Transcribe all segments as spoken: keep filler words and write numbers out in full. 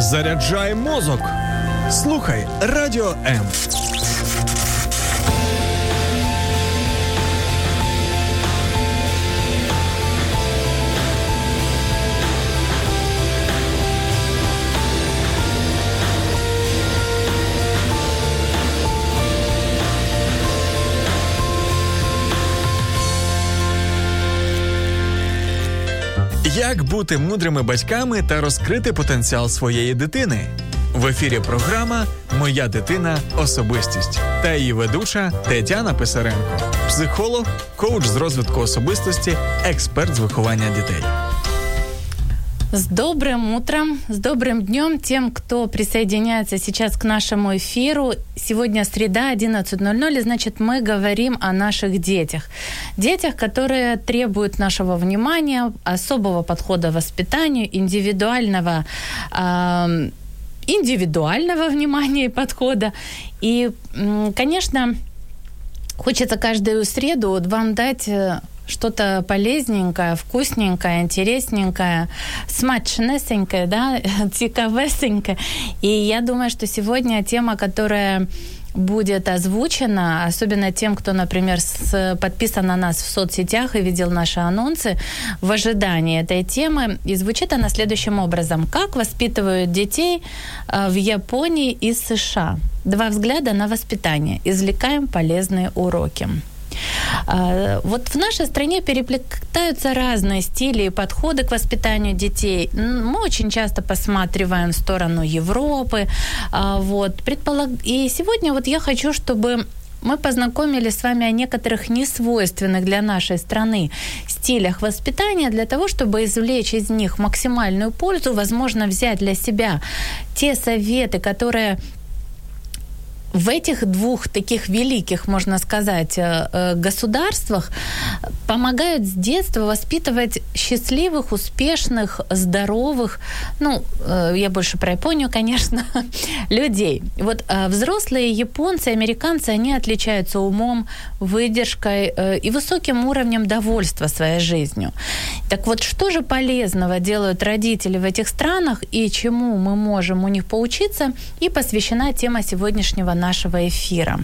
Заряджай мозок. Слухай Радіо М. Як бути мудрими батьками та розкрити потенціал своєї дитини? В ефірі програма «Моя дитина – особистість» та її ведуча Тетяна Писаренко, психолог, коуч з розвитку особистості, експерт з виховання дітей. С добрым утром, с добрым днем тем, кто присоединяется сейчас к нашему эфиру. Сегодня среда, одиннадцать ноль ноль, и значит, мы говорим о наших детях. Детях, которые требуют нашего внимания, особого подхода к воспитанию, индивидуального, э, индивидуального внимания и подхода. И, конечно, хочется каждую среду вам дать что-то полезненькое, вкусненькое, интересненькое, смачнесенькое, да, цікавесенькое. И я думаю, что сегодня тема, которая будет озвучена, особенно тем, кто, например, с, подписан на нас в соцсетях и видел наши анонсы, в ожидании этой темы, и звучит она следующим образом. Как воспитывают детей в Японии и США? Два взгляда на воспитание. Извлекаем полезные уроки. Вот в нашей стране переплетаются разные стили и подходы к воспитанию детей. Мы очень часто посматриваем в сторону Европы. Вот. Предполаг... И сегодня вот я хочу, чтобы мы познакомились с вами о некоторых несвойственных для нашей страны стилях воспитания, для того, чтобы извлечь из них максимальную пользу, возможно, взять для себя те советы, которые в этих двух таких великих, можно сказать, государствах помогают с детства воспитывать счастливых, успешных, здоровых, ну, я больше про Японию, конечно, людей. Вот взрослые японцы, американцы, они отличаются умом, выдержкой и высоким уровнем довольства своей жизнью. Так вот, что же полезного делают родители в этих странах и чему мы можем у них поучиться, и посвящена тема сегодняшнего нашего эфира.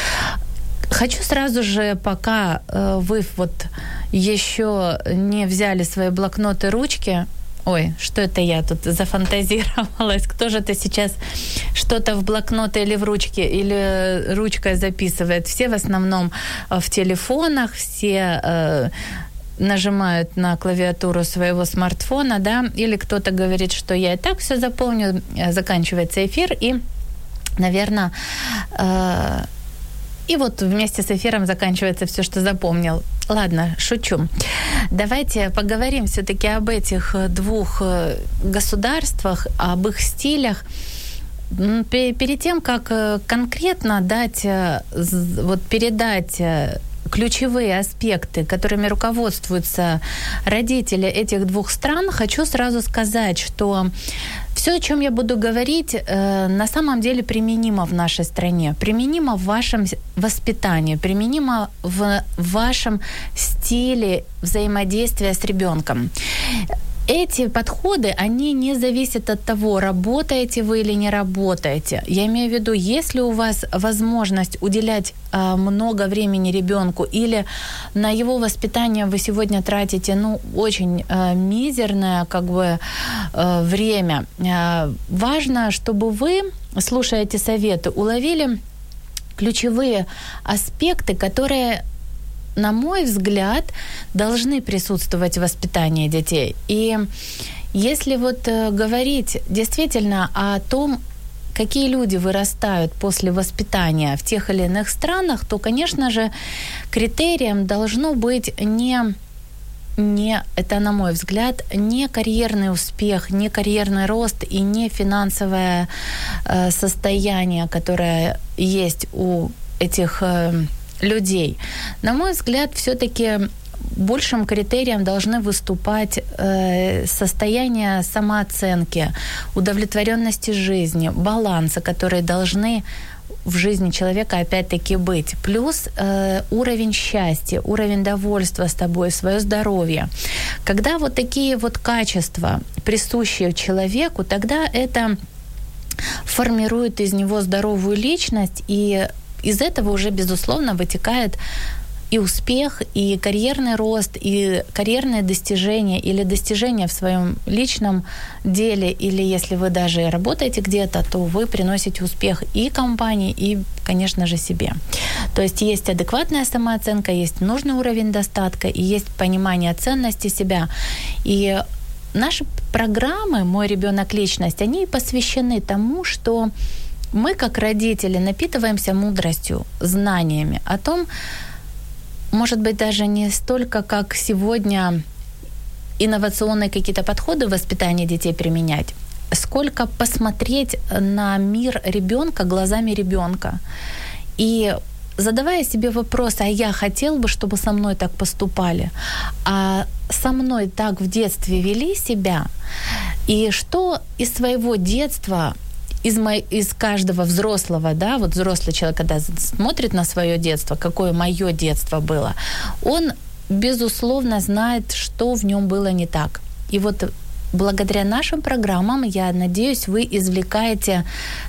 Хочу сразу же, пока э, вы вот еще не взяли свои блокноты, ручки, ой, что это я тут зафантазировалась, кто же это сейчас что-то в блокноты или в ручке, или ручкой записывает? Все в основном в телефонах, все э, нажимают на клавиатуру своего смартфона, да, или кто-то говорит, что я и так все запомню, заканчивается эфир, и наверное, э, и вот вместе с эфиром заканчивается все, что запомнил. Ладно, шучу. Давайте поговорим все-таки об этих двух государствах, об их стилях. Перед тем, как конкретно дать, вот передать ключевые аспекты, которыми руководствуются родители этих двух стран, хочу сразу сказать, что все, о чем я буду говорить, на самом деле применимо в нашей стране, применимо в вашем воспитании, применимо в вашем стиле взаимодействия с ребенком. Эти подходы, они не зависят от того, работаете вы или не работаете. Я имею в виду, если у вас возможность уделять э, много времени ребенку или на его воспитание вы сегодня тратите, ну, очень э, мизерное, как бы, э, время, э, важно, чтобы вы, слушая эти советы, уловили ключевые аспекты, которые, на мой взгляд, должны присутствовать в воспитании детей. И если вот говорить действительно о том, какие люди вырастают после воспитания в тех или иных странах, то, конечно же, критерием должно быть не, не, это, на мой взгляд, не карьерный успех, не карьерный рост и не финансовое э, состояние, которое есть у этих э, людей. На мой взгляд, все-таки большим критерием должны выступать э, состояние самооценки, удовлетворенности жизни, баланса, которые должны в жизни человека опять-таки быть. Плюс э, уровень счастья, уровень довольства с тобой, свое здоровье. Когда вот такие вот качества присущие человеку, тогда это формирует из него здоровую личность, и из этого уже, безусловно, вытекает и успех, и карьерный рост, и карьерные достижения, или достижения в своем личном деле, или если вы даже работаете где-то, то вы приносите успех и компании, и, конечно же, себе. То есть есть адекватная самооценка, есть нужный уровень достатка, и есть понимание ценности себя. И наши программы «Мой ребенок. Личность», они посвящены тому, что мы, как родители, напитываемся мудростью, знаниями о том, может быть, даже не столько, как сегодня инновационные какие-то подходы в воспитании детей применять, сколько посмотреть на мир ребенка глазами ребенка. И задавая себе вопрос, а я хотел бы, чтобы со мной так поступали, а со мной так в детстве вели себя, и что из своего детства, из, мо... из каждого взрослого, да, вот взрослый человек, когда смотрит на свое детство, какое мое детство было, он, безусловно, знает, что в нем было не так. И вот благодаря нашим программам, я надеюсь, вы извлекаете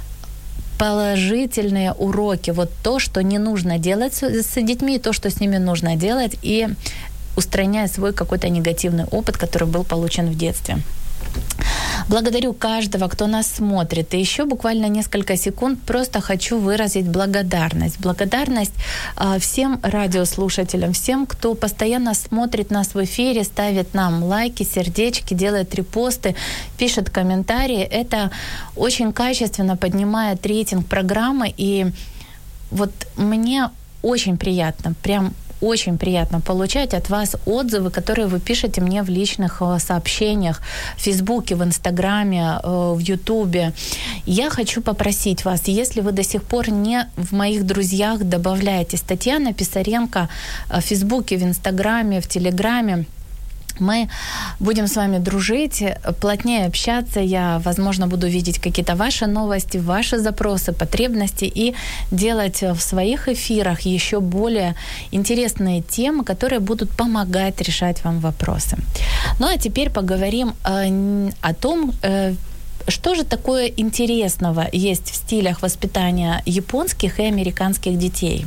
положительные уроки, вот то, что не нужно делать с, с детьми, то, что с ними нужно делать, и устраняя свой какой-то негативный опыт, который был получен в детстве. Благодарю каждого, кто нас смотрит. И еще буквально несколько секунд просто хочу выразить благодарность. Благодарность э, всем радиослушателям, всем, кто постоянно смотрит нас в эфире, ставит нам лайки, сердечки, делает репосты, пишет комментарии. Это очень качественно поднимает рейтинг программы. И вот мне очень приятно, прям очень приятно получать от вас отзывы, которые вы пишете мне в личных сообщениях, в Фейсбуке, в Инстаграме, в Ютубе. Я хочу попросить вас, если вы до сих пор не в моих друзьях добавляетесь, Татьяна Писаренко в Фейсбуке, в Инстаграме, в Телеграме, мы будем с вами дружить, плотнее общаться. Я, возможно, буду видеть какие-то ваши новости, ваши запросы, потребности и делать в своих эфирах еще более интересные темы, которые будут помогать решать вам вопросы. Ну а теперь поговорим о, о том, что же такое интересного есть в стилях воспитания японских и американских детей.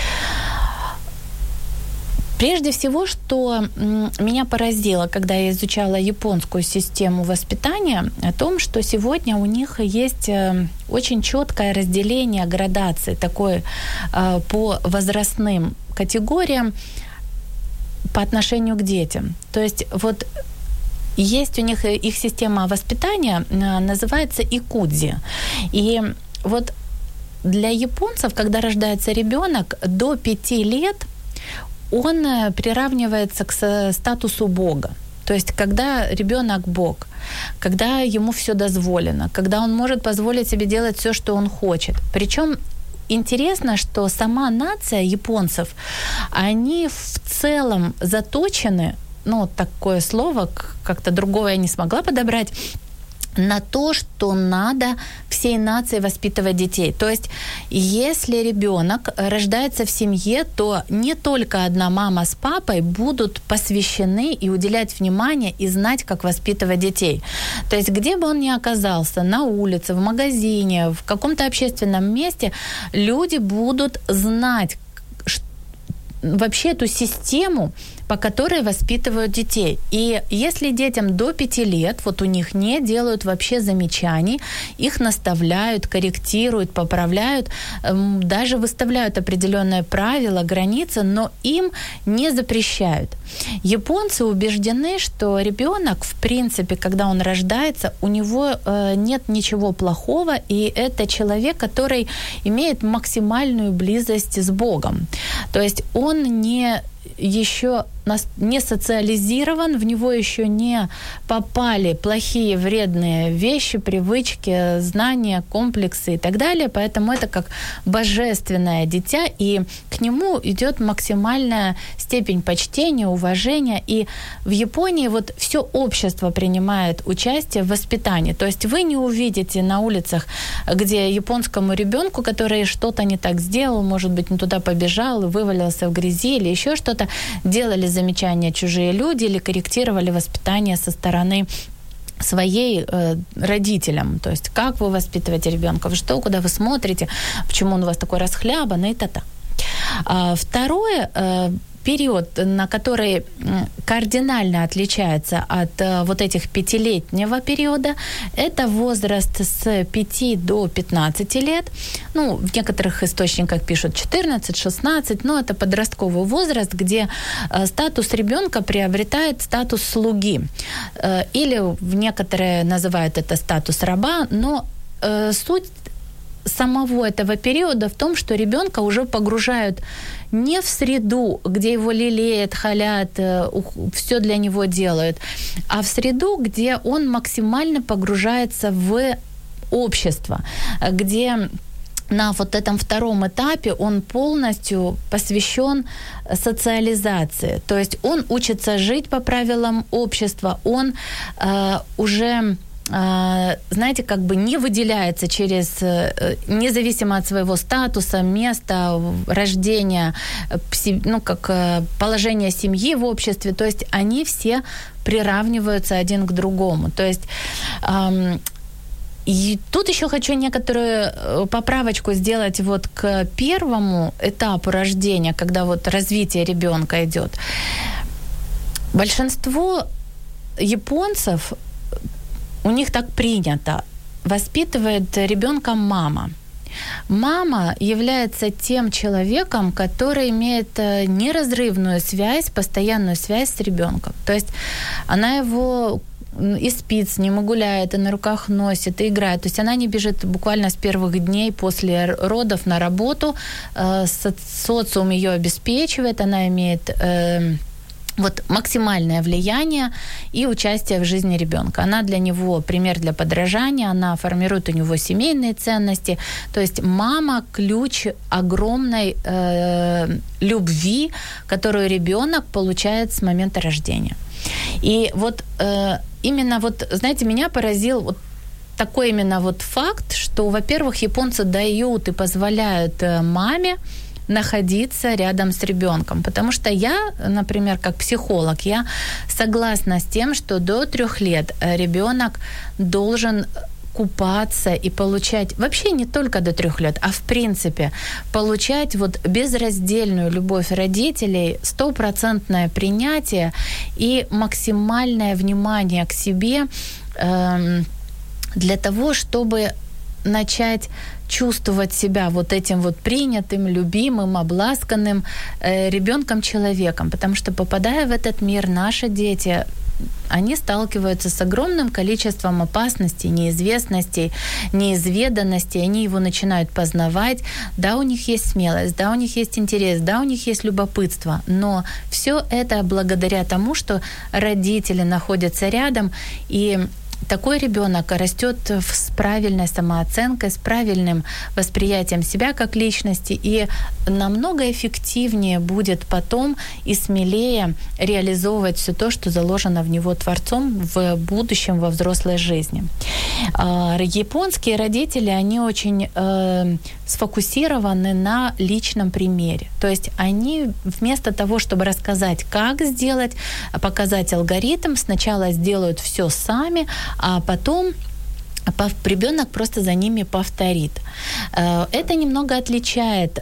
Прежде всего, что меня поразило, когда я изучала японскую систему воспитания, о том, что сегодня у них есть очень четкое разделение градации такое по возрастным категориям по отношению к детям. То есть вот есть у них их система воспитания, называется икудзи. И вот для японцев, когда рождается ребенок до пяти лет, он приравнивается к статусу Бога. То есть, когда ребенок Бог, когда ему все дозволено, когда он может позволить себе делать все, что он хочет. Причем интересно, что сама нация японцев, они в целом заточены, ну, такое слово, как-то другого я не смогла подобрать, на то, что надо всей нации воспитывать детей. То есть, если ребенок рождается в семье, то не только одна мама с папой будут посвящены и уделять внимание и знать, как воспитывать детей. То есть, где бы он ни оказался, на улице, в магазине, в каком-то общественном месте, люди будут знать вообще эту систему, по которой воспитывают детей. И если детям до пяти лет, вот у них не делают вообще замечаний, их наставляют, корректируют, поправляют, даже выставляют определенные правила, границы, но им не запрещают. Японцы убеждены, что ребенок, в принципе, когда он рождается, у него нет ничего плохого, и это человек, который имеет максимальную близость с Богом. То есть он не еще не социализирован, в него еще не попали плохие, вредные вещи, привычки, знания, комплексы и так далее. Поэтому это как божественное дитя, и к нему идет максимальная степень почтения, уважения. И в Японии вот все общество принимает участие в воспитании. То есть вы не увидите на улицах, где японскому ребенку, который что-то не так сделал, может быть, не туда побежал, вывалился в грязи или еще что-то, делали замечания чужие люди или корректировали воспитание со стороны своей э, родителям. То есть как вы воспитываете ребенка, что, куда вы смотрите, почему он у вас такой расхлябанный и та-та. А второе, э, период, на который кардинально отличается от э, вот этих пятилетнего периода, это возраст с пяти до пятнадцати лет. Ну, в некоторых источниках пишут четырнадцать-шестнадцать, но это подростковый возраст, где э, статус ребенка приобретает статус слуги. Э, или некоторые называют это статус раба, но э, суть самого этого периода в том, что ребенка уже погружают не в среду, где его лелеют, халят, все для него делают, а в среду, где он максимально погружается в общество, где на вот этом втором этапе он полностью посвящен социализации. То есть он учится жить по правилам общества, он э, уже... знаете, как бы не выделяется через, независимо от своего статуса, места, рождения, ну, как положения семьи в обществе, то есть они все приравниваются один к другому. То есть и тут еще хочу некоторую поправочку сделать вот к первому этапу рождения, когда вот развитие ребенка идет. Большинство японцев, у них так принято, воспитывает ребенка мама. Мама является тем человеком, который имеет неразрывную связь, постоянную связь с ребенком. То есть она его и спит с ним, и гуляет, и на руках носит, и играет. То есть она не бежит буквально с первых дней после родов на работу. Социум ее обеспечивает, она имеет... Вот максимальное влияние и участие в жизни ребенка. Она для него пример для подражания, она формирует у него семейные ценности. То есть мама – ключ огромной э, любви, которую ребенок получает с момента рождения. И вот э, именно вот, знаете, меня поразил вот такой именно вот факт, что, во-первых, японцы дают и позволяют маме находиться рядом с ребенком. Потому что я, например, как психолог, я согласна с тем, что до трех лет ребенок должен купаться и получать, вообще не только до трех лет, а в принципе получать вот безраздельную любовь родителей, стопроцентное принятие и максимальное внимание к себе э, для того, чтобы начать чувствовать себя вот этим вот принятым, любимым, обласканным э, ребенком-человеком. Потому что, попадая в этот мир, наши дети, они сталкиваются с огромным количеством опасностей, неизвестностей, неизведанностей. Они его начинают познавать. Да, у них есть смелость, да, у них есть интерес, да, у них есть любопытство. Но все это благодаря тому, что родители находятся рядом, и такой ребенок растет с правильной самооценкой, с правильным восприятием себя как личности и намного эффективнее будет потом и смелее реализовывать все то, что заложено в него Творцом в будущем, во взрослой жизни. Японские родители, они очень э, сфокусированы на личном примере. То есть они вместо того, чтобы рассказать, как сделать, показать алгоритм, сначала сделают все сами, а потом ребенок просто за ними повторит. Это немного отличает...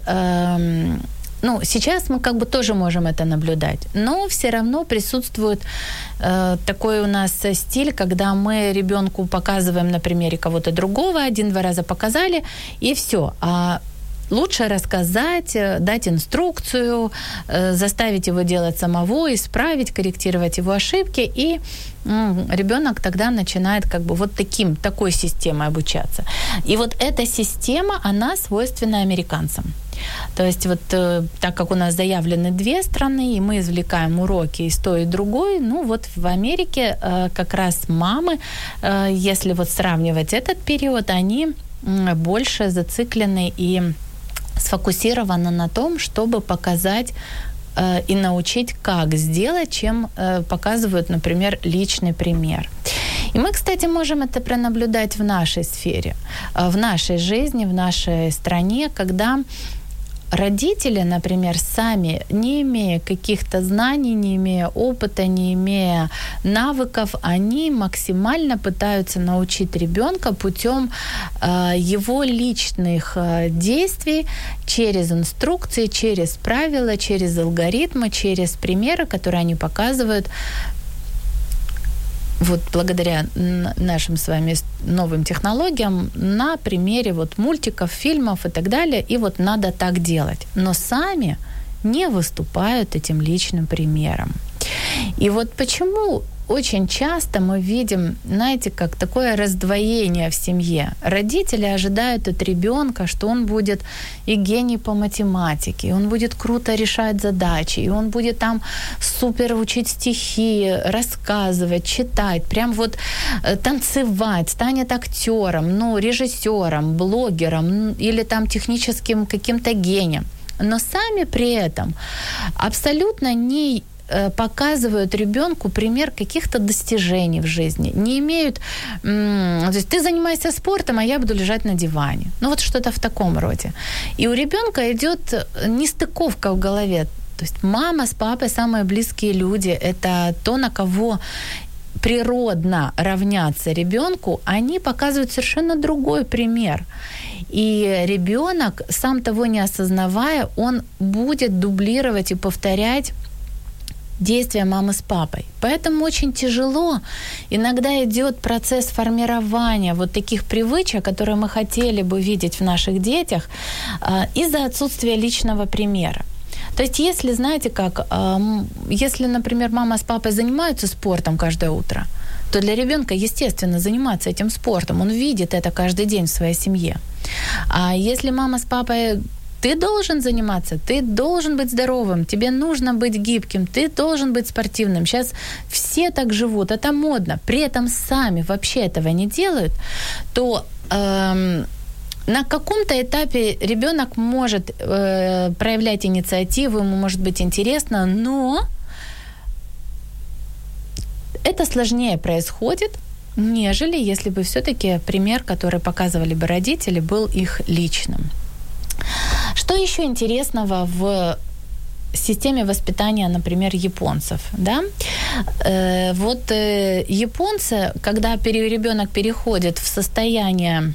Ну, сейчас мы как бы тоже можем это наблюдать, но все равно присутствует э, такой у нас стиль, когда мы ребенку показываем на примере кого-то другого, один-два раза показали, и все. А лучше рассказать, дать инструкцию, э, заставить его делать самого, исправить, корректировать его ошибки, и м, ребенок тогда начинает как бы вот таким, такой системой обучаться. И вот эта система, она свойственна американцам. То есть вот э, так как у нас заявлены две страны, и мы извлекаем уроки из той и другой, ну вот в Америке э, как раз мамы, э, если вот сравнивать этот период, они э, больше зациклены и сфокусированы на том, чтобы показать э, и научить, как сделать, чем э, показывают, например, личный пример. И мы, кстати, можем это пронаблюдать в нашей сфере, э, в нашей жизни, в нашей стране, когда родители, например, сами, не имея каких-то знаний, не имея опыта, не имея навыков, они максимально пытаются научить ребенка путем э, его личных э, действий, через инструкции, через правила, через алгоритмы, через примеры, которые они показывают. Вот благодаря нашим с вами новым технологиям на примере вот мультиков, фильмов и так далее. И вот надо так делать. Но сами не выступают этим личным примером. И вот почему очень часто мы видим, знаете, как такое раздвоение в семье. Родители ожидают от ребенка, что он будет и гений по математике, и он будет круто решать задачи, и он будет там супер учить стихи, рассказывать, читать, прям вот танцевать, станет актером, ну, режиссером, блогером или там техническим каким-то гением. Но сами при этом абсолютно не показывают ребенку пример каких-то достижений в жизни, не имеют, то есть ты занимаешься спортом, а я буду лежать на диване. Ну вот что-то в таком роде. И у ребенка идет нестыковка в голове. То есть мама с папой самые близкие люди, это то, на кого природно равняться ребенку, они показывают совершенно другой пример. И ребенок, сам того не осознавая, он будет дублировать и повторять действия мамы с папой. Поэтому очень тяжело. Иногда идет процесс формирования вот таких привычек, которые мы хотели бы видеть в наших детях, из-за отсутствия личного примера. То есть если, знаете как, если, например, мама с папой занимаются спортом каждое утро, то для ребенка, естественно, заниматься этим спортом. Он видит это каждый день в своей семье. А если мама с папой: ты должен заниматься, ты должен быть здоровым, тебе нужно быть гибким, ты должен быть спортивным. Сейчас все так живут, это модно. При этом сами вообще этого не делают, то эм, на каком-то этапе ребенок может э, проявлять инициативу, ему может быть интересно, но это сложнее происходит, нежели если бы все-таки пример, который показывали бы родители, был их личным. Что еще интересного в системе воспитания, например, японцев? Да? Э, вот э, японцы, когда пере, ребенок переходит в состояние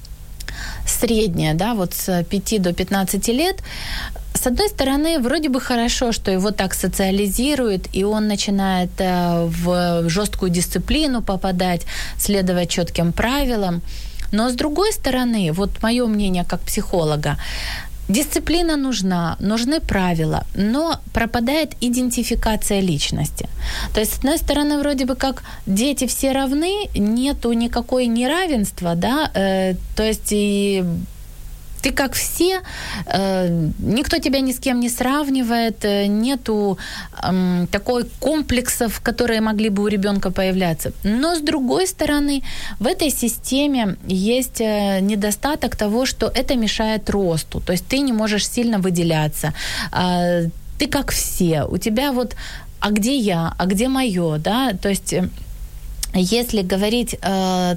среднее, да, вот с пяти до пятнадцати лет, с одной стороны, вроде бы хорошо, что его так социализируют, и он начинает э, в жесткую дисциплину попадать, следовать четким правилам. Но с другой стороны, вот мое мнение как психолога, дисциплина нужна, нужны правила, но пропадает идентификация личности. То есть, с одной стороны, вроде бы как дети все равны, нету никакой неравенства, да, э, то есть и ты как все, э, никто тебя ни с кем не сравнивает, э, нету э, такой комплексов, которые могли бы у ребенка появляться. Но с другой стороны, в этой системе есть э, недостаток того, что это мешает росту. То есть ты не можешь сильно выделяться. Э, ты как все. У тебя вот, а где я, а где мое, да? То есть э, если говорить э,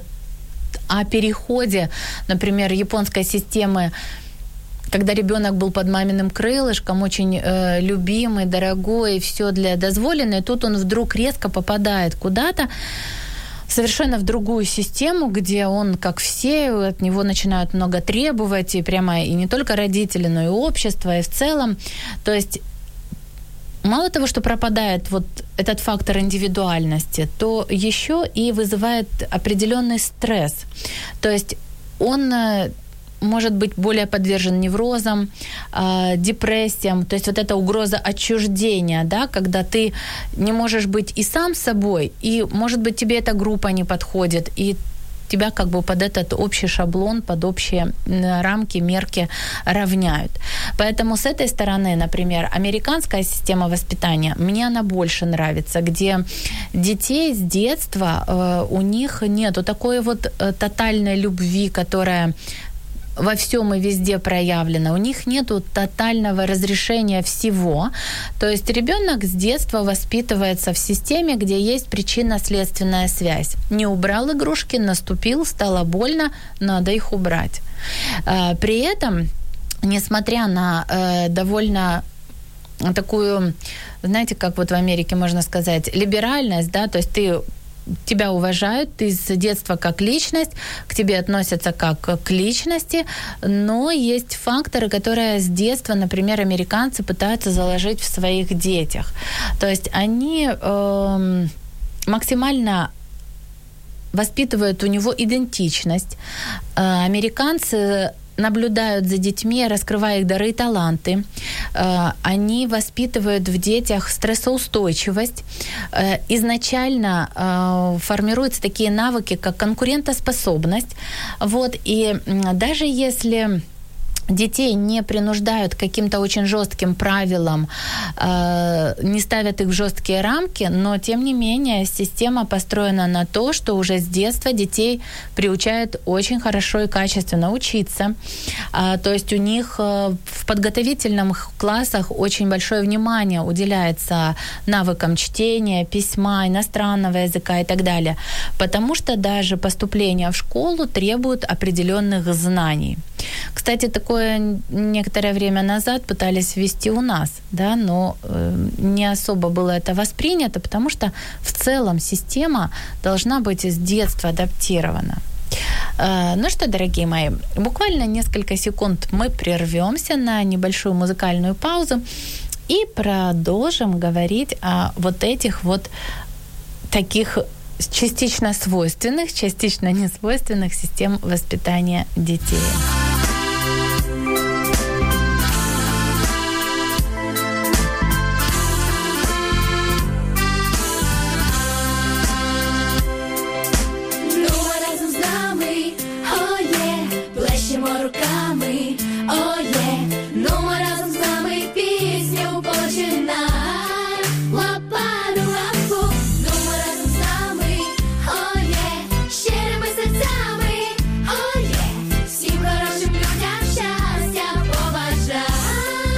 о переходе, например, японской системы, когда ребенок был под маминым крылышком, очень э, любимый, дорогой, все для дозволенного, и тут он вдруг резко попадает куда-то, совершенно в другую систему, где он, как все, от него начинают много требовать, и прямо и не только родители, но и общество, и в целом. То есть мало того, что пропадает вот этот фактор индивидуальности, то еще и вызывает определенный стресс. То есть он может быть более подвержен неврозам, депрессиям, то есть вот эта угроза отчуждения, да, когда ты не можешь быть и сам собой, и, может быть, тебе эта группа не подходит, и тебя как бы под этот общий шаблон, под общие рамки, мерки равняют. Поэтому с этой стороны, например, американская система воспитания, мне она больше нравится, где детей с детства, э, у них нету такой вот э, тотальной любви, которая во всем и везде проявлено. У них нету тотального разрешения всего. То есть ребенок с детства воспитывается в системе, где есть причинно-следственная связь. Не убрал игрушки, наступил, стало больно, надо их убрать. При этом несмотря на э, довольно такую, знаете, как вот в Америке можно сказать, либеральность, да, то есть ты тебя уважают, ты с детства как личность, к тебе относятся как к личности, но есть факторы, которые с детства, например, американцы пытаются заложить в своих детях. То есть они э, максимально воспитывают у него идентичность. Э, американцы наблюдают за детьми, раскрывая их дары и таланты. Они воспитывают в детях стрессоустойчивость. Изначально формируются такие навыки, как конкурентоспособность. Вот. И даже если детей не принуждают к каким-то очень жестким правилам, не ставят их в жесткие рамки, но, тем не менее, система построена на то, что уже с детства детей приучают очень хорошо и качественно учиться. То есть у них в подготовительных классах очень большое внимание уделяется навыкам чтения, письма, иностранного языка и так далее, потому что даже поступление в школу требует определенных знаний. Кстати, такое некоторое время назад пытались ввести у нас, да, но э, не особо было это воспринято, потому что в целом система должна быть с детства адаптирована. Э, ну что, дорогие мои, буквально несколько секунд мы прервемся на небольшую музыкальную паузу и продолжим говорить о вот этих вот таких частично свойственных, частично несвойственных систем воспитания детей. Руками, о є, ну ми разом з нами пісню починай. Лападу лапу, ну ми разом з нами, о є, щирими серцями, о є, всім хорошим людям щастя побажай.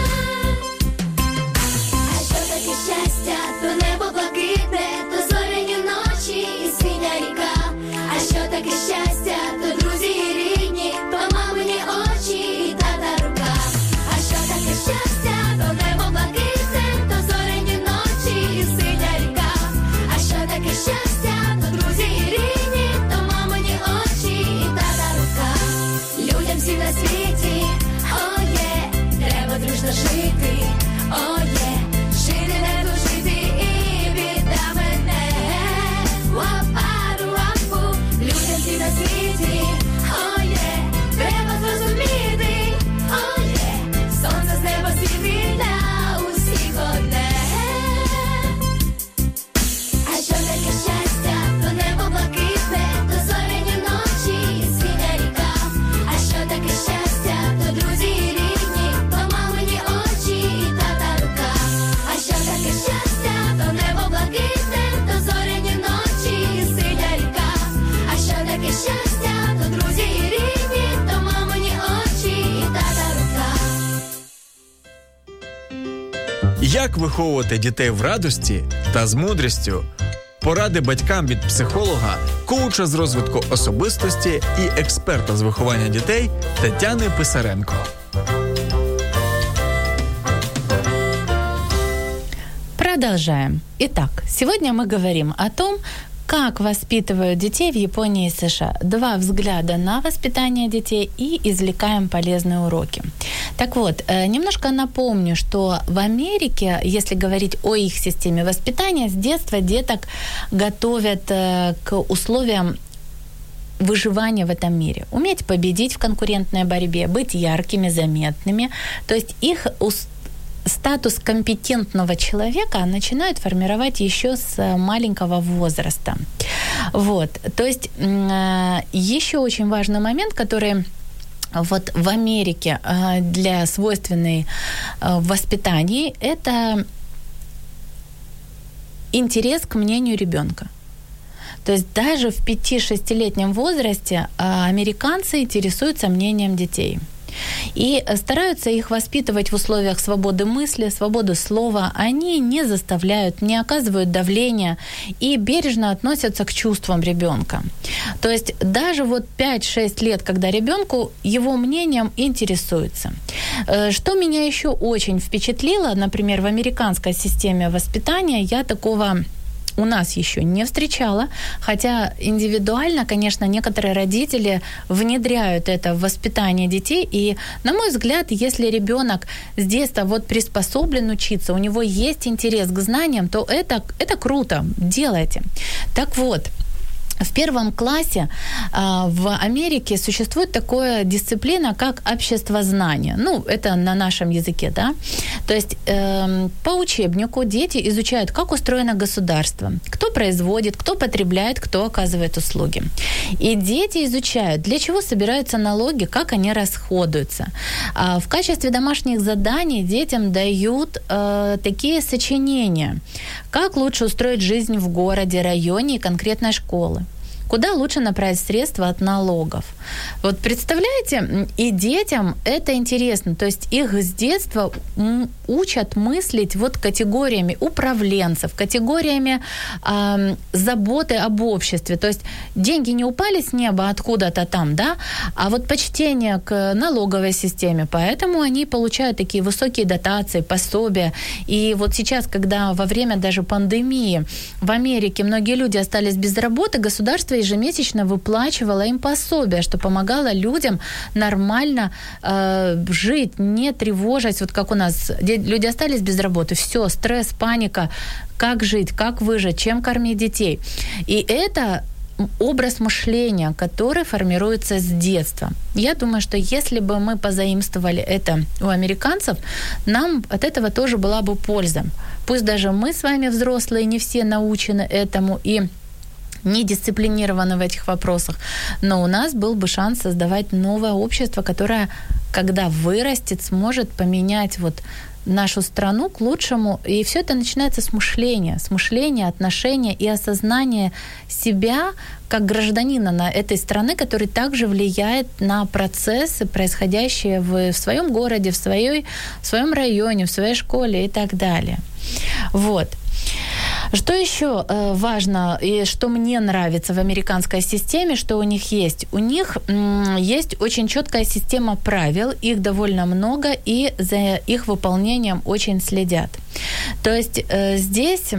А що таке щастя? То небо блакитне, то зоряні ночі і синя ріка. А що таке щастя? То друзі і рідні, то мамині очі і тата рука. А що таке щастя? То небо блакитне, то зоряні ночі і синя ріка. А що таке щастя? То друзі і рідні, то мамині очі і тата рука. Людям всім на світі, о є, треба дружно жити, о є, жити не тужити і біда мене. Лапару лапу, людям всім на світі, о є, треба зрозуміти, о є, сонце з неба світить для усіх одне. А що таке щастя? То небо блакитне, то зоряні ночі і синя ріка. А що таке щастя? То друзі і рідні, то мамині очі і тата рука. А що таке щастя? То небо блакитне, то зоряні ночі і синя ріка. А що таке щастя? То друзі і рідні, то мамині очі і тата рука. Як виховувати дітей в радості та з мудрістю? Поради батькам від психолога, коуча з розвитку особистості і експерта з виховання дітей Тетяни Писаренко. Продолжаем. Итак, сегодня мы говорим о том, как воспитывают детей в Японии и США. Два взгляда на воспитание детей и извлекаем полезные уроки. Так вот, немножко напомню, что в Америке, если говорить о их системе воспитания, с детства деток готовят к условиям выживания в этом мире. Уметь победить в конкурентной борьбе, быть яркими, заметными. То есть их статус компетентного человека начинают формировать еще с маленького возраста. Вот. То есть еще очень важный момент, который вот в Америке для свойственной в воспитании, это интерес к мнению ребенка. То есть даже в пяти-шестилетнем возрасте американцы интересуются мнением детей. И стараются их воспитывать в условиях свободы мысли, свободы слова. Они не заставляют, не оказывают давления и бережно относятся к чувствам ребенка. То есть даже вот пять-шесть лет, когда ребенку его мнением интересуется. Что меня еще очень впечатлило, например, в американской системе воспитания, я такого у нас еще не встречала, хотя индивидуально, конечно, некоторые родители внедряют это в воспитание детей, и, на мой взгляд, если ребенок с детства вот приспособлен учиться, у него есть интерес к знаниям, то это, это круто, делайте. Так вот, в первом классе а, в Америке существует такая дисциплина, как обществознание. Ну, это на нашем языке, да. То есть э, по учебнику дети изучают, как устроено государство, кто производит, кто потребляет, кто оказывает услуги. И дети изучают, для чего собираются налоги, как они расходуются. А в качестве домашних заданий детям дают э, такие сочинения, как лучше устроить жизнь в городе, районе и конкретной школы. Куда лучше направить средства от налогов. Вот представляете, и детям это интересно. То есть их с детства учат мыслить вот категориями управленцев, категориями э, заботы об обществе. То есть деньги не упали с неба откуда-то там, да, а вот почтение к налоговой системе. Поэтому они получают такие высокие дотации, пособия. И вот сейчас, когда во время даже пандемии в Америке многие люди остались без работы, государство ежемесячно выплачивала им пособие, что помогало людям нормально э, жить, не тревожась, вот как у нас люди остались без работы, все, стресс, паника, как жить, как выжить, чем кормить детей. И это образ мышления, который формируется с детства. Я думаю, что если бы мы позаимствовали это у американцев, нам от этого тоже была бы польза. Пусть даже мы с вами, взрослые, не все научены этому и не дисциплинированы в этих вопросах, но у нас был бы шанс создавать новое общество, которое, когда вырастет, сможет поменять вот нашу страну к лучшему. И все это начинается с мышления, с мышления, отношения и осознания себя как гражданина на этой страны, который также влияет на процессы, происходящие в, в своем городе, в, своей, в своем районе, в своей школе и так далее. Вот. Что еще э, важно и что мне нравится в американской системе, что у них есть? У них м, есть очень четкая система правил, их довольно много, и за их выполнением очень следят. То есть э, здесь...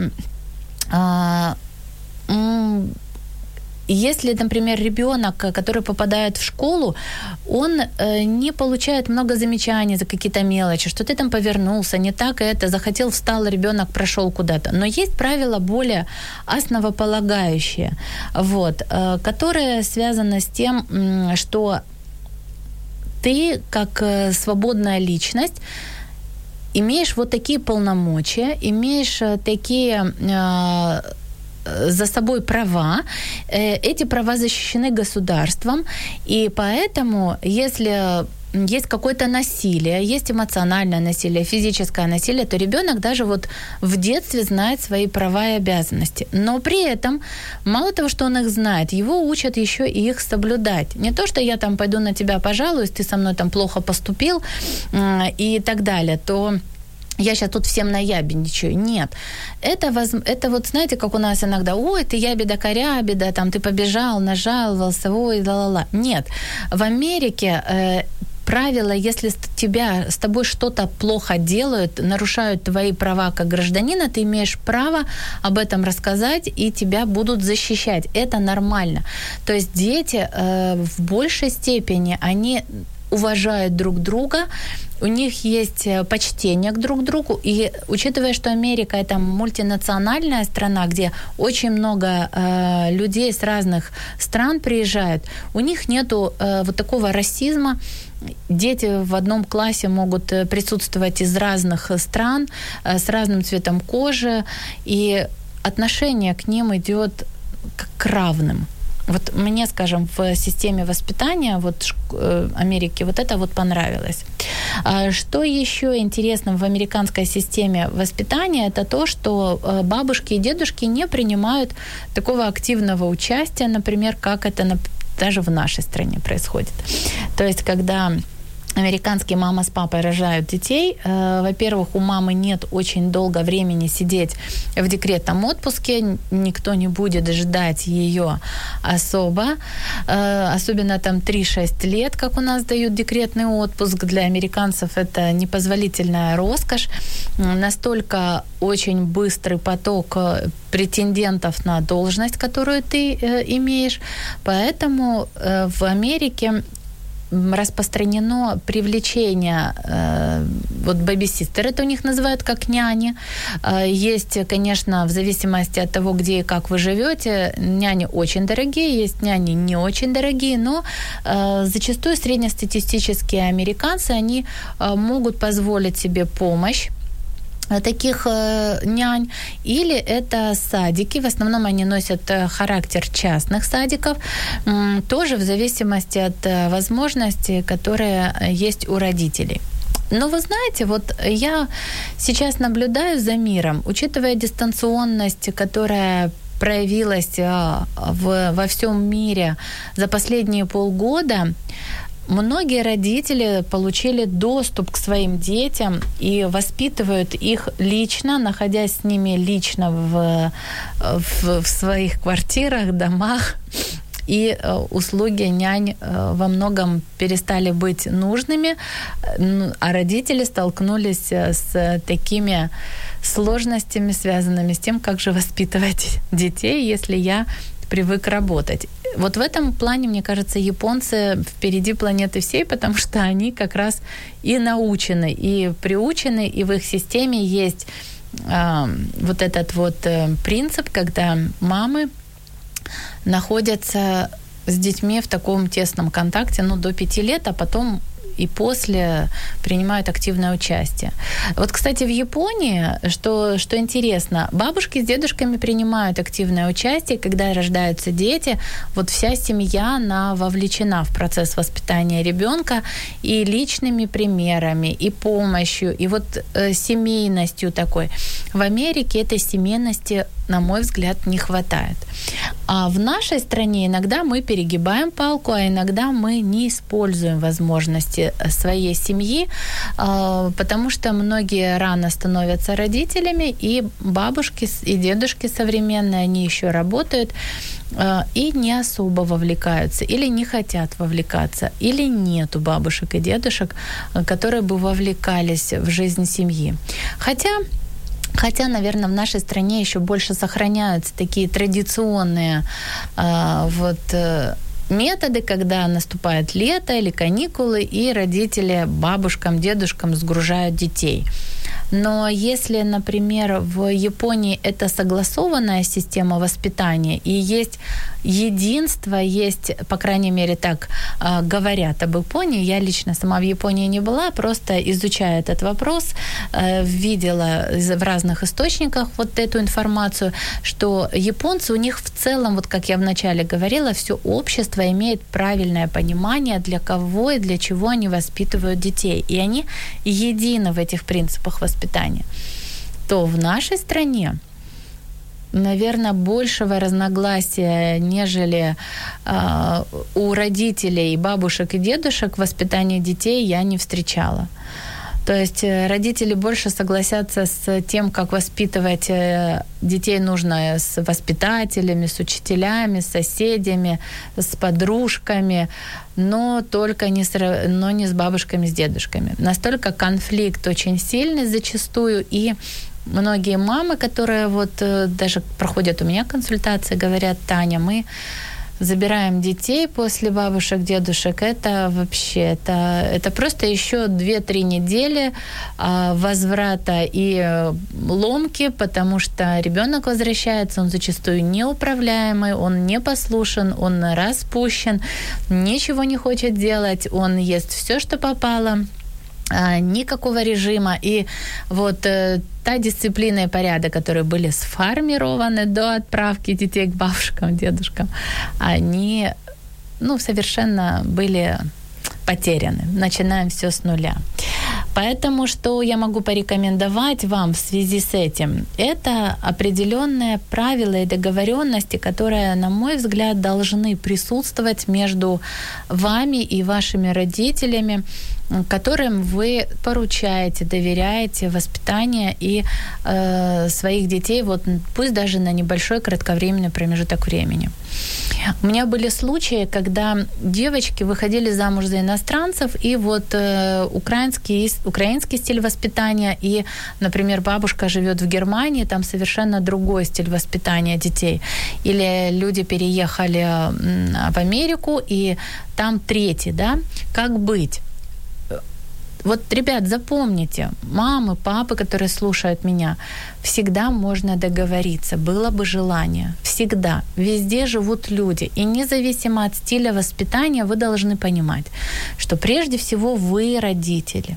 Э, м, Если, например, ребенок, который попадает в школу, он э, не получает много замечаний за какие-то мелочи, что ты там повернулся, не так это, захотел, встал, ребенок прошел куда-то. Но есть правила более основополагающие, вот, э, которые связаны с тем, э, что ты, как э, свободная личность, имеешь вот такие полномочия, имеешь э, такие... Э, за собой права, эти права защищены государством, и поэтому, если есть какое-то насилие, есть эмоциональное насилие, физическое насилие, то ребенок даже вот в детстве знает свои права и обязанности. Но при этом, мало того, что он их знает, его учат еще и их соблюдать. Не то, что я там пойду на тебя пожалуюсь, ты со мной там плохо поступил и так далее, то я сейчас тут всем наябедничаю. Нет. Это, воз... это вот, знаете, как у нас иногда, ой, ты ябеда-корябеда, там ты побежал, нажаловался, ой, ла-ла-ла. Нет. В Америке э, правило, если с тебя, с тобой что-то плохо делают, нарушают твои права как гражданина, ты имеешь право об этом рассказать, и тебя будут защищать. Это нормально. То есть дети э, в большей степени, они уважают друг друга, у них есть почтение к друг другу, и учитывая, что Америка — это мультинациональная страна, где очень много э, людей с разных стран приезжают, у них нету э, вот такого расизма. Дети в одном классе могут присутствовать из разных стран, э, с разным цветом кожи, и отношение к ним идет как к равным. Вот мне, скажем, в системе воспитания вот, э, Америки вот это вот понравилось. А что еще интересно в американской системе воспитания, это то, что бабушки и дедушки не принимают такого активного участия, например, как это даже в нашей стране происходит. То есть, когда американские мама с папой рожают детей. Во-первых, у мамы нет очень долго времени сидеть в декретном отпуске, никто не будет ждать её особо, особенно там три-шесть лет, как у нас дают декретный отпуск. Для американцев это непозволительная роскошь. Настолько очень быстрый поток претендентов на должность, которую ты имеешь. Поэтому в Америке распространено привлечение, э, вот бэби-систер, это у них называют как няни. Э, есть, конечно, в зависимости от того, где и как вы живете, няни очень дорогие, есть няни не очень дорогие, но э, зачастую среднестатистические американцы, они э, могут позволить себе помощь таких э, нянь, или это садики, в основном они носят характер частных садиков, э, тоже в зависимости от э, возможностей, которые есть у родителей. Но вы знаете, вот я сейчас наблюдаю за миром, учитывая дистанционность, которая проявилась э, в, во всем мире за последние полгода, многие родители получили доступ к своим детям и воспитывают их лично, находясь с ними лично в, в, в своих квартирах, домах. И услуги нянь во многом перестали быть нужными, а родители столкнулись с такими сложностями, связанными с тем, как же воспитывать детей, если я привык работать. Вот в этом плане, мне кажется, японцы впереди планеты всей, потому что они как раз и научены, и приучены, и в их системе есть э, вот этот вот э, принцип, когда мамы находятся с детьми в таком тесном контакте, ну, до пяти лет, а потом и после принимают активное участие. Вот, кстати, в Японии, что, что интересно, бабушки с дедушками принимают активное участие, когда рождаются дети, вот вся семья, она вовлечена в процесс воспитания ребенка и личными примерами, и помощью, и вот э, семейностью такой. В Америке этой семейности, на мой взгляд, не хватает. А в нашей стране иногда мы перегибаем палку, а иногда мы не используем возможности своей семьи, потому что многие рано становятся родителями, и бабушки и дедушки современные, они еще работают и не особо вовлекаются, или не хотят вовлекаться, или нету бабушек и дедушек, которые бы вовлекались в жизнь семьи. Хотя Хотя, наверное, в нашей стране еще больше сохраняются такие традиционные э, вот, э, методы, когда наступает лето или каникулы, и родители бабушкам, дедушкам сгружают детей. Но если, например, в Японии это согласованная система воспитания, и есть единство, есть, по крайней мере, так э, говорят об Японии. Я лично сама в Японии не была, просто изучая этот вопрос, э, видела в разных источниках вот эту информацию, что японцы, у них в целом, вот как я вначале говорила, все общество имеет правильное понимание, для кого и для чего они воспитывают детей. И они едины в этих принципах воспитания. То в нашей стране, наверное, большего разногласия, нежели э, у родителей, бабушек и дедушек в воспитании детей я не встречала. То есть родители больше согласятся с тем, как воспитывать детей нужно с воспитателями, с учителями, с соседями, с подружками, но только не с, но не с бабушками, с дедушками. Настолько конфликт очень сильный зачастую, и многие мамы, которые вот даже проходят у меня консультации, говорят: Таня, мы забираем детей после бабушек, дедушек, это вообще, это, это просто еще две-три недели а, возврата и ломки, потому что ребенок возвращается, он зачастую неуправляемый, он непослушен, он распущен, ничего не хочет делать, он ест все, что попало, а, никакого режима. И вот э, та дисциплина и порядок, которые были сформированы до отправки детей к бабушкам, дедушкам, они, ну, совершенно были потеряны. Начинаем все с нуля. Поэтому что я могу порекомендовать вам в связи с этим? Это определенные правила и договоренности, которые, на мой взгляд, должны присутствовать между вами и вашими родителями. которым вы поручаете, доверяете воспитание и э, своих детей, вот пусть даже на небольшой кратковременный промежуток времени. У меня были случаи, когда девочки выходили замуж за иностранцев, и вот э, украинский, украинский стиль воспитания, и, например, бабушка живет в Германии, там совершенно другой стиль воспитания детей. Или люди переехали в Америку, и там третий, да? Как быть? Вот, ребят, запомните, мамы, папы, которые слушают меня, всегда можно договориться, было бы желание. Всегда. Везде живут люди. И независимо от стиля воспитания, вы должны понимать, что прежде всего вы родители.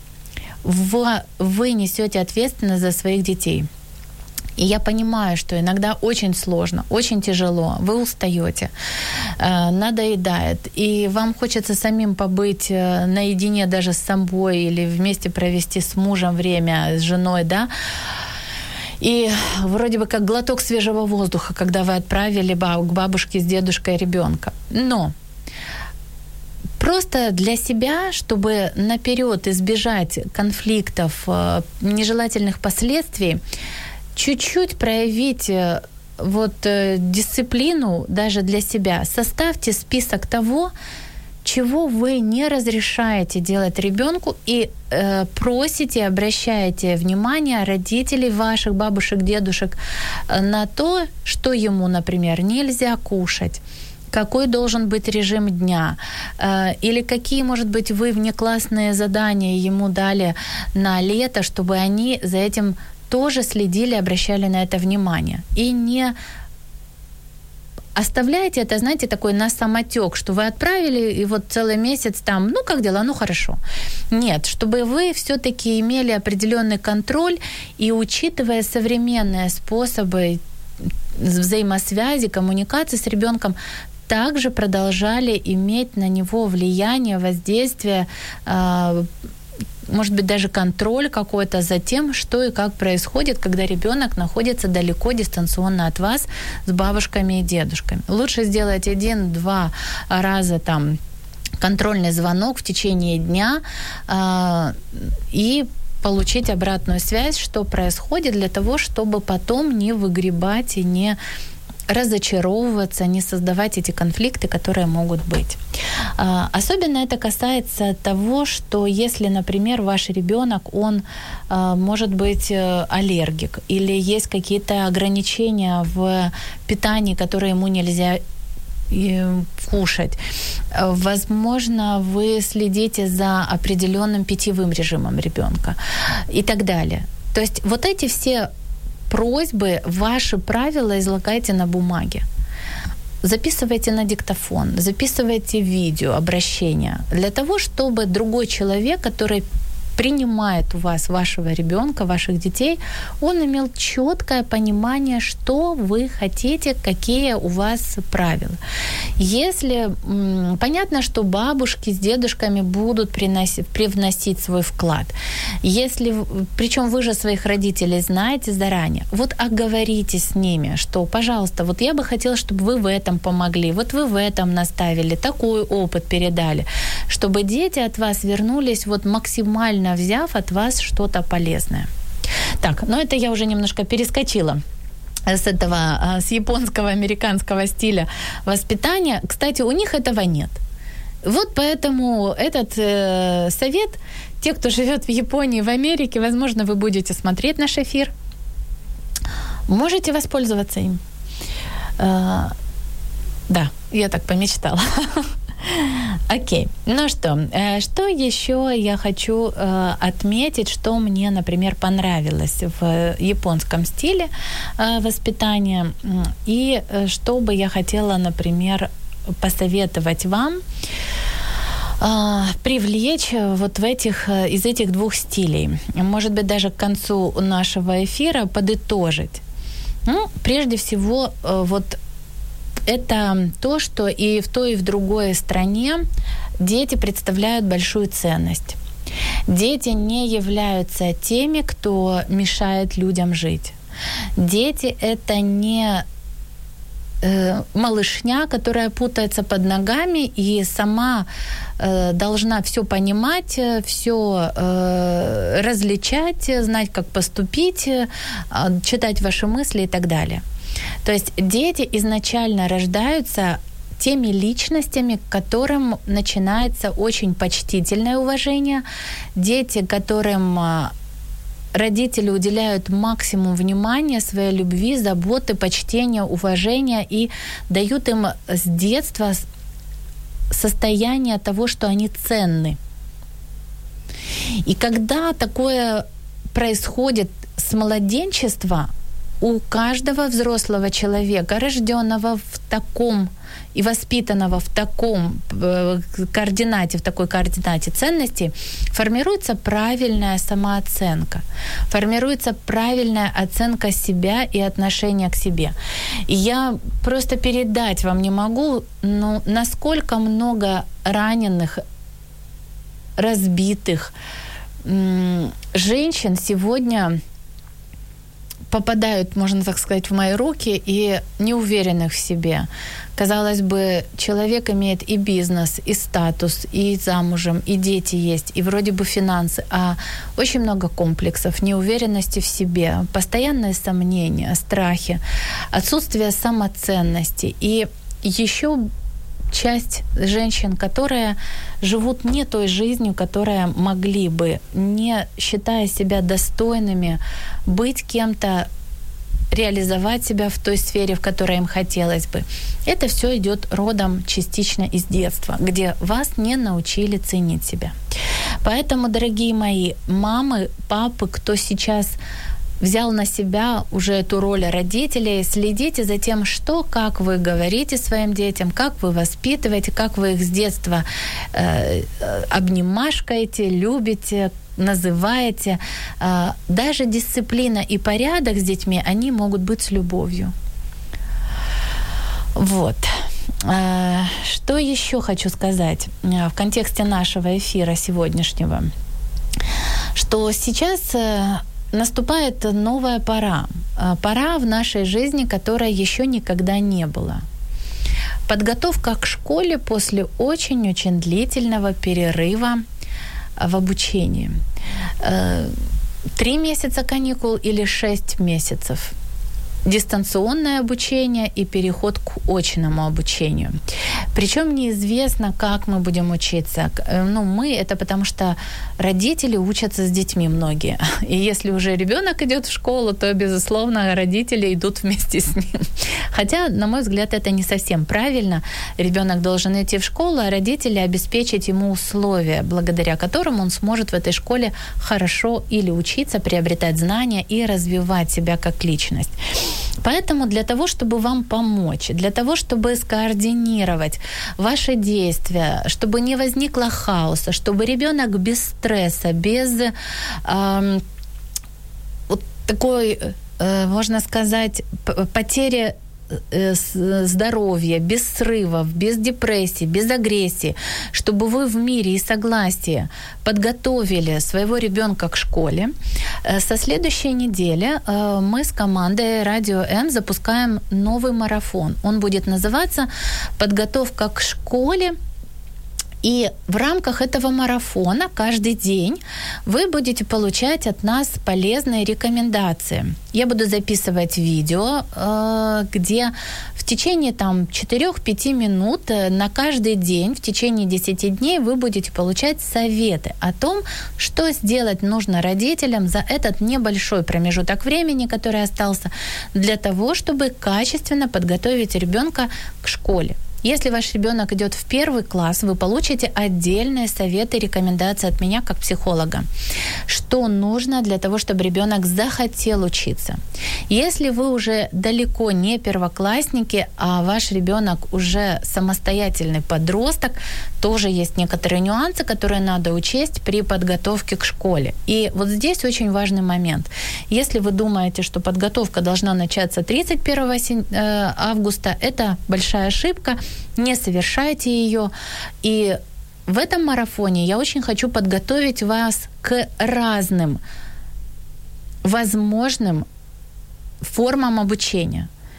Вы, вы несете ответственность за своих детей. И я понимаю, что иногда очень сложно, очень тяжело, вы устаете, э, надоедает, и вам хочется самим побыть наедине даже с собой или вместе провести с мужем время, с женой, да, и вроде бы как глоток свежего воздуха, когда вы отправили баб- к бабушке с дедушкой ребенка. Но просто для себя, чтобы наперед избежать конфликтов, э, нежелательных последствий, чуть-чуть проявить вот дисциплину даже для себя. Составьте список того, чего вы не разрешаете делать ребенку, и э, просите, обращаете внимание родителей ваших бабушек, дедушек на то, что ему, например, нельзя кушать, какой должен быть режим дня, э, или какие, может быть, вы внеклассные задания ему дали на лето, чтобы они за этим тоже следили, обращали на это внимание. И не оставляйте это, знаете, такой на самотек, что вы отправили, и вот целый месяц там, ну, как дела, ну, хорошо. Нет, чтобы вы все-таки имели определенный контроль и, учитывая современные способы взаимосвязи, коммуникации с ребенком, также продолжали иметь на него влияние, воздействие, может быть, даже контроль какой-то за тем, что и как происходит, когда ребенок находится далеко дистанционно от вас с бабушками и дедушками. Лучше сделать один-два раза там контрольный звонок в течение дня э, и получить обратную связь, что происходит, для того, чтобы потом не выгребать и не разочаровываться, не создавать эти конфликты, которые могут быть. Особенно это касается того, что если, например, ваш ребенок, он может быть аллергик, или есть какие-то ограничения в питании, которые ему нельзя кушать. Возможно, вы следите за определенным питьевым режимом ребенка и так далее. То есть вот эти все просьбы, ваши правила излагайте на бумаге. Записывайте на диктофон, записывайте видео, обращения, для того, чтобы другой человек, который принимает у вас вашего ребенка, ваших детей, он имел четкое понимание, что вы хотите, какие у вас правила. Если м, понятно, что бабушки с дедушками будут приносить, привносить свой вклад, если, причем вы же своих родителей знаете заранее, вот оговоритесь с ними, что, пожалуйста, вот я бы хотела, чтобы вы в этом помогли, вот вы в этом наставили, такой опыт передали, чтобы дети от вас вернулись вот максимально взяв от вас что-то полезное. Так, ну это я уже немножко перескочила с этого, с японского, американского стиля воспитания. Кстати, у них этого нет. Вот поэтому этот э, совет, те, кто живет в Японии, в Америке, возможно, вы будете смотреть наш эфир, можете воспользоваться им. Э, да, я так помечтала. Окей. Ну что, что еще я хочу э, отметить, что мне, например, понравилось в японском стиле э, воспитания, и что бы я хотела, например, посоветовать вам э, привлечь вот в этих, из этих двух стилей. Может быть, даже к концу нашего эфира подытожить. Ну, прежде всего, э, вот это то, что и в той, и в другой стране дети представляют большую ценность. Дети не являются теми, кто мешает людям жить. Дети — это не э, малышня, которая путается под ногами и сама э, должна все понимать, все э, различать, знать, как поступить, э, читать ваши мысли и так далее. То есть дети изначально рождаются теми личностями, к которым начинается очень почтительное уважение. Дети, которым родители уделяют максимум внимания, своей любви, заботы, почтения, уважения и дают им с детства состояние того, что они ценны. И когда такое происходит с младенчества, у каждого взрослого человека, рожденного в таком и воспитанного в таком координате, в такой координате ценностей, формируется правильная самооценка, формируется правильная оценка себя и отношение к себе. И я просто передать вам не могу, но насколько много раненых, разбитых м- женщин сегодня попадают, можно так сказать, в мои руки и неуверенных в себе. Казалось бы, человек имеет и бизнес, и статус, и замужем, и дети есть, и вроде бы финансы, а очень много комплексов, неуверенности в себе, постоянные сомнения, страхи, отсутствие самоценности. И еще часть женщин, которые живут не той жизнью, которая могли бы, не считая себя достойными быть кем-то, реализовать себя в той сфере, в которой им хотелось бы. Это все идет родом частично из детства, где вас не научили ценить себя. Поэтому, дорогие мои мамы, папы, кто сейчас взял на себя уже эту роль родителей, следите за тем, что, как вы говорите своим детям, как вы воспитываете, как вы их с детства э, обнимашкаете, любите, называете. Э, даже дисциплина и порядок с детьми, они могут быть с любовью. Вот. Э, что еще хочу сказать э, в контексте нашего эфира сегодняшнего? Что сейчас Э, наступает новая пора. Пора в нашей жизни, которой еще никогда не было. Подготовка к школе после очень-очень длительного перерыва в обучении. Три месяца каникул или шесть месяцев. Дистанционное обучение и переход к очному обучению. Причем неизвестно, как мы будем учиться. Ну, мы, это потому что родители учатся с детьми многие. И если уже ребенок идет в школу, то, безусловно, родители идут вместе с ним. Хотя, на мой взгляд, это не совсем правильно. Ребенок должен идти в школу, а родители обеспечить ему условия, благодаря которым он сможет в этой школе хорошо или учиться, приобретать знания и развивать себя как личность. Поэтому для того, чтобы вам помочь, для того, чтобы скоординировать ваши действия, чтобы не возникло хаоса, чтобы ребенок без стресса, без э, вот такой, э, можно сказать, потери здоровья, без срывов, без депрессии, без агрессии, чтобы вы в мире и согласии подготовили своего ребенка к школе. Со следующей недели мы с командой Радио М запускаем новый марафон. Он будет называться «Подготовка к школе». И в рамках этого марафона каждый день вы будете получать от нас полезные рекомендации. Я буду записывать видео, где в течение там четыре-пять минут на каждый день, в течение десять дней вы будете получать советы о том, что сделать нужно родителям за этот небольшой промежуток времени, который остался, для того, чтобы качественно подготовить ребенка к школе. Если ваш ребенок идет в первый класс, вы получите отдельные советы и рекомендации от меня как психолога. Что нужно для того, чтобы ребенок захотел учиться. Если вы уже далеко не первоклассники, а ваш ребенок уже самостоятельный подросток, тоже есть некоторые нюансы, которые надо учесть при подготовке к школе. И вот здесь очень важный момент. Если вы думаете, что подготовка должна начаться тридцать первого августа, это большая ошибка. Не совершайте ее. И в этом марафоне я очень хочу подготовить вас к разным возможным формам обучения.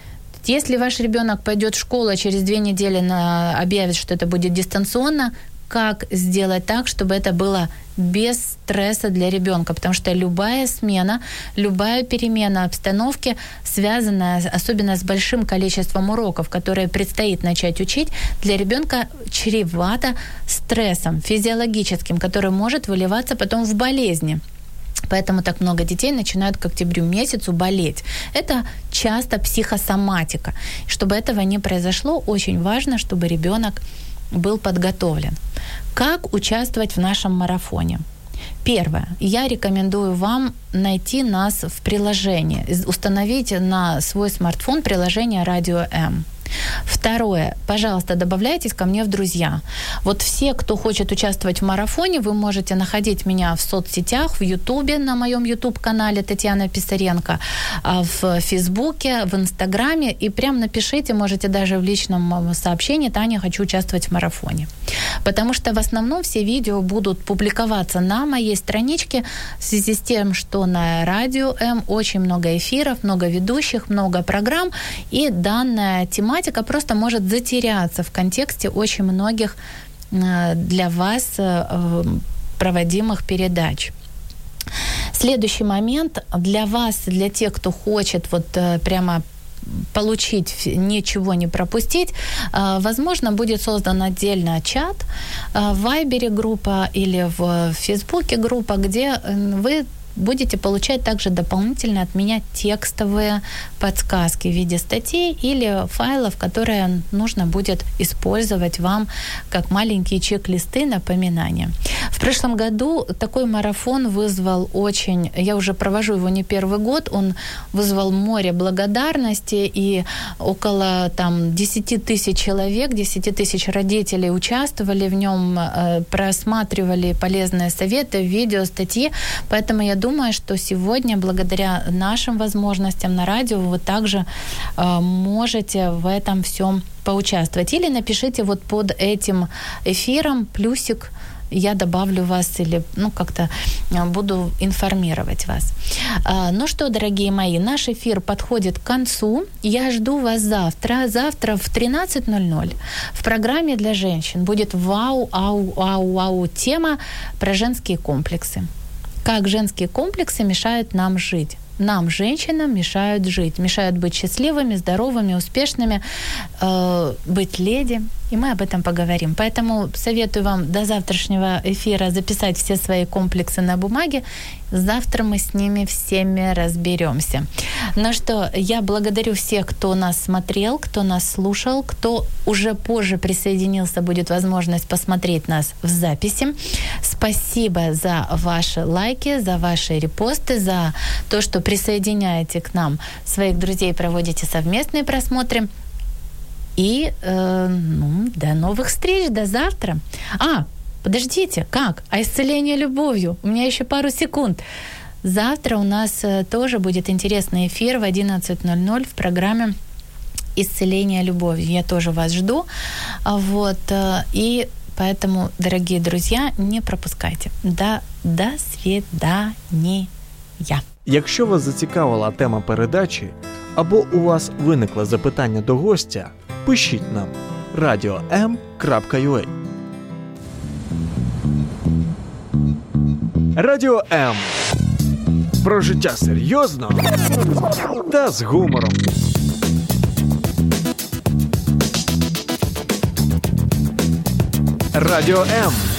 Если ваш ребенок пойдет в школу, а через две недели на... объявит, что это будет дистанционно, как сделать так, чтобы это было без стресса для ребенка, потому что любая смена, любая перемена обстановки, связанная особенно с большим количеством уроков, которые предстоит начать учить, для ребенка чревато стрессом физиологическим, который может выливаться потом в болезни. Поэтому так много детей начинают к октябрю месяцу болеть. Это часто психосоматика. Чтобы этого не произошло, очень важно, чтобы ребенок был подготовлен. Как участвовать в нашем марафоне? Первое. Я рекомендую вам найти нас в приложении, установить на свой смартфон приложение «Радио М». Второе. Пожалуйста, добавляйтесь ко мне в друзья. Вот все, кто хочет участвовать в марафоне, вы можете находить меня в соцсетях, в Ютубе, на моем Ютуб-канале Татьяна Писаренко, в Фейсбуке, в Инстаграме. И прям напишите, можете даже в личном сообщении: «Таня, хочу участвовать в марафоне». Потому что в основном все видео будут публиковаться на моей страничке в связи с тем, что на Радио М очень много эфиров, много ведущих, много программ, и данная тематика просто может затеряться в контексте очень многих для вас проводимых передач. Следующий момент для вас, для тех, кто хочет вот прямо получить, ничего не пропустить, возможно, будет создан отдельно чат в Вайбере группа или в Фейсбуке группа, где вы будете получать также дополнительно от меня текстовые подсказки в виде статей или файлов, которые нужно будет использовать вам как маленькие чек-листы, напоминания. В прошлом году такой марафон вызвал очень... Я уже провожу его не первый год, он вызвал море благодарности, и около там десять тысяч человек, десять тысяч родителей участвовали в нем, просматривали полезные советы, видео, статьи, поэтому я думаю, что сегодня, благодаря нашим возможностям на радио, вы также э, можете в этом всем поучаствовать. Или напишите вот под этим эфиром плюсик, я добавлю вас или ну, как-то буду информировать вас. А, ну что, дорогие мои, наш эфир подходит к концу. Я жду вас завтра. Завтра в тринадцать ноль ноль в программе для женщин будет вау-ау-ау-ау тема про женские комплексы. Как женские комплексы мешают нам жить. Нам, женщинам, мешают жить. Мешают быть счастливыми, здоровыми, успешными, э, быть леди. И мы об этом поговорим. Поэтому советую вам до завтрашнего эфира записать все свои комплексы на бумаге. Завтра мы с ними всеми разберемся. Ну что, я благодарю всех, кто нас смотрел, кто нас слушал, кто уже позже присоединился, будет возможность посмотреть нас в записи. Спасибо за ваши лайки, за ваши репосты, за то, что присоединяете к нам своих друзей, проводите совместные просмотры. И э, ну, до новых встреч, до завтра. А, подождите, как? А исцеление любовью? У меня еще пару секунд. Завтра у нас э, тоже будет интересный эфир в одиннадцать ноль ноль в программе «Исцеление любовью». Я тоже вас жду. Вот, э, и поэтому, дорогие друзья, не пропускайте. До, до свидания. Якщо вас зацікавила тема передачі, або у вас виникло запитання до гостя, пишіть нам радіо ем крапка ю а. Радіо М. Про життя серйозно та з гумором. Радіо М.